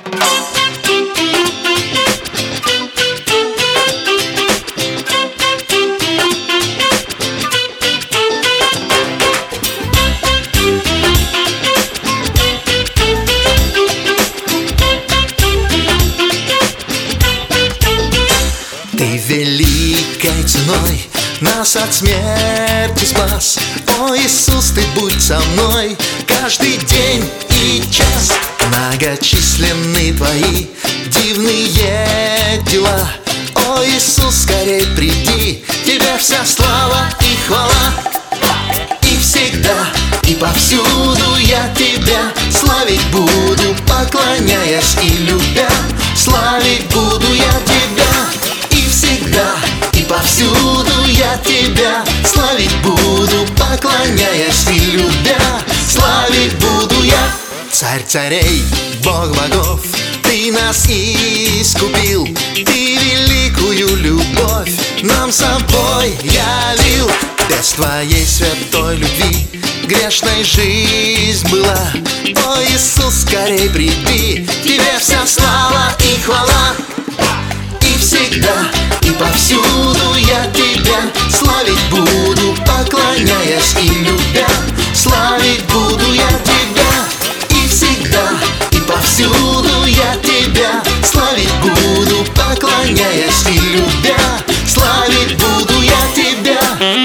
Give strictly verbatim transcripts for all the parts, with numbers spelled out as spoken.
Ты великой ценой нас от смерти спас. О, Иисус, Ты будь со мной каждый день и час. Многочисленны Твои дивные дела. О, Иисус, скорей приди, Тебе вся слава и хвала. И всегда, и повсюду я Тебя славить буду, поклоняясь и любя. Славить буду я Тебя. И всегда, и повсюду я Тебя славить буду, поклоняясь и любя. Славить буду я. Царь царей, Бог богов, Ты нас искупил. Ты великую любовь нам собой явил. Без Твоей святой любви грешной жизнь была. О, Иисус, скорей приди, Тебе вся слава и хвала. И всегда, и повсюду я Тебя славить буду, поклоняясь и любя. Славить буду я Тебя. И всегда, и повсюду я Тебя славить буду, поклоняясь и любя. Славить буду я Тебя.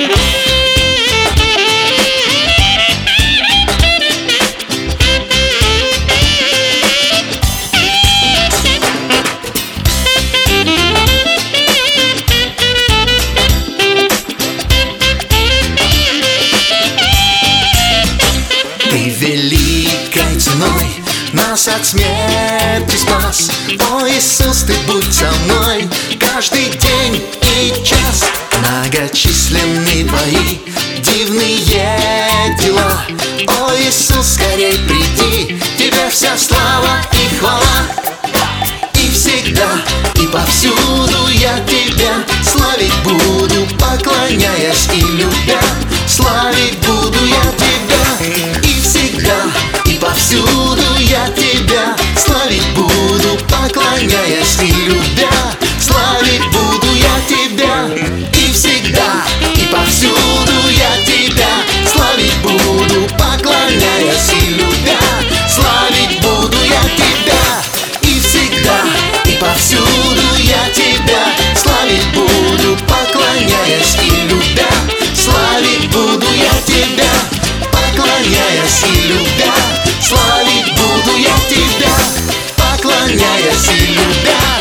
Ты великой ценой нас от смерти спас. О, Иисус, Ты будь со мной каждый день и час. Многочисленны Твои дивные дела. О, Иисус, скорей приди, Тебе вся слава и хвала. И всегда, и повсюду я Тебя славить буду, поклоняясь и любя. Славить буду я Тебя. И всегда, и повсюду я Тебя славить буду, поклоняясь и любя. Славить буду я Тебя. И всегда, и повсюду я Тебя славить буду, поклоняясь и любя. Славить буду я Тебя. И всегда, и повсюду я Тебя славить буду, поклоняясь и любя. Славить буду я Тебя, поклоняясь и любя. Славить буду я Тебя, поклоняясь и любя.